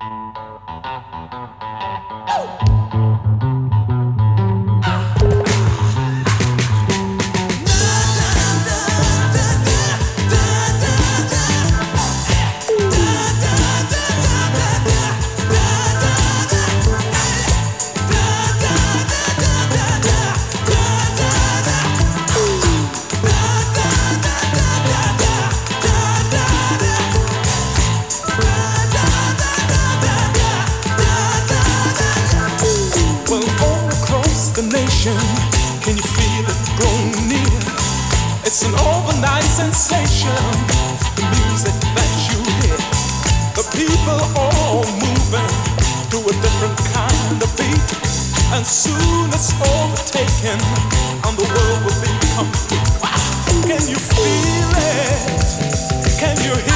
Can you feel it growing near? It's an overnight sensation, the music that you hear. The people all moving to a different kind of beat. And soon it's overtaken and the world will be complete. Can you feel it? Can you hear